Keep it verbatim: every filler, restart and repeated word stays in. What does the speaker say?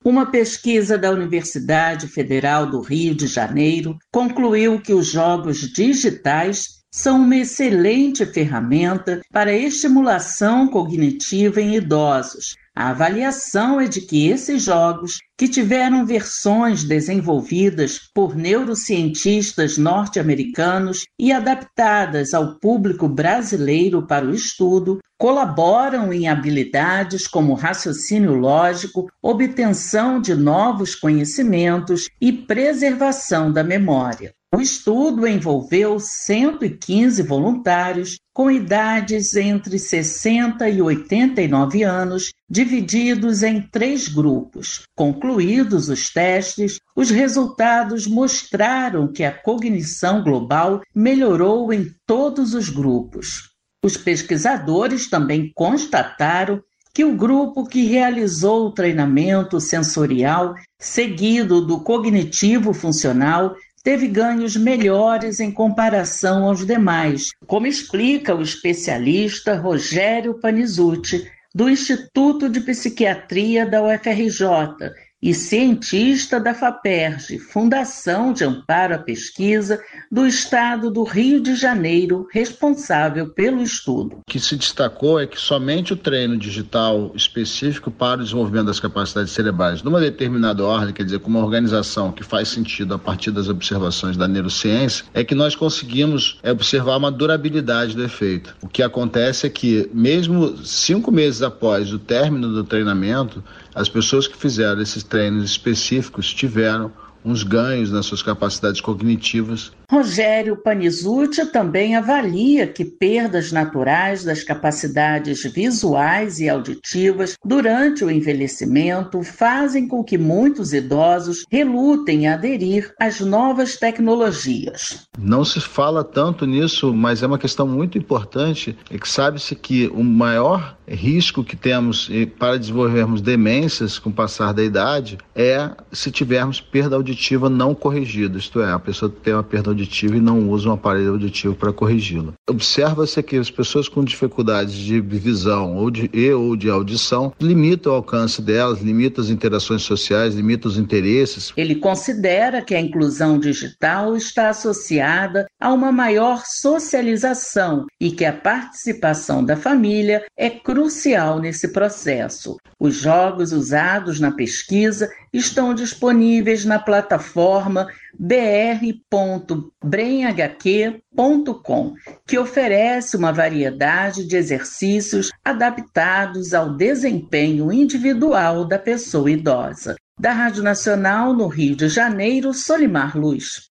Uma pesquisa da Universidade Federal do Rio de Janeiro concluiu que os jogos digitais são uma excelente ferramenta para a estimulação cognitiva em idosos. A avaliação é de que esses jogos, que tiveram versões desenvolvidas por neurocientistas norte-americanos e adaptadas ao público brasileiro para o estudo, colaboram em habilidades como raciocínio lógico, obtenção de novos conhecimentos e preservação da memória. O estudo envolveu cento e quinze voluntários com idades entre sessenta e oitenta e nove anos, divididos em três grupos. Concluídos os testes, os resultados mostraram que a cognição global melhorou em todos os grupos. Os pesquisadores também constataram que o grupo que realizou o treinamento sensorial seguido do cognitivo funcional teve ganhos melhores em comparação aos demais, como explica o especialista Rogério Panizutti, do Instituto de Psiquiatria da U F R J e cientista da FAPERJ, Fundação de Amparo à Pesquisa do Estado do Rio de Janeiro, responsável pelo estudo. O que se destacou é que somente o treino digital específico para o desenvolvimento das capacidades cerebrais numa determinada ordem, quer dizer, com uma organização que faz sentido a partir das observações da neurociência, é que nós conseguimos observar uma durabilidade do efeito. O que acontece é que, mesmo cinco meses após o término do treinamento, as pessoas que fizeram esses treinos específicos tiveram uns ganhos nas suas capacidades cognitivas. Rogério Panizutti também avalia que perdas naturais das capacidades visuais e auditivas durante o envelhecimento fazem com que muitos idosos relutem a aderir às novas tecnologias. Não se fala tanto nisso, mas é uma questão muito importante, é que sabe-se que o maior risco que temos para desenvolvermos demências com o passar da idade é se tivermos perda auditiva não corrigida, isto é, a pessoa tem uma perda auditiva e não usa um aparelho auditivo para corrigi-la. Observa-se que as pessoas com dificuldades de visão ou de, e ou de audição limitam o alcance delas, limitam as interações sociais, limitam os interesses. Ele considera que a inclusão digital está associada a uma maior socialização e que a participação da família é crucial nesse processo. Os jogos usados na pesquisa estão disponíveis na plataforma b r ponto brain h q ponto com, que oferece uma variedade de exercícios adaptados ao desempenho individual da pessoa idosa. Da Rádio Nacional, no Rio de Janeiro, Solimar Luz.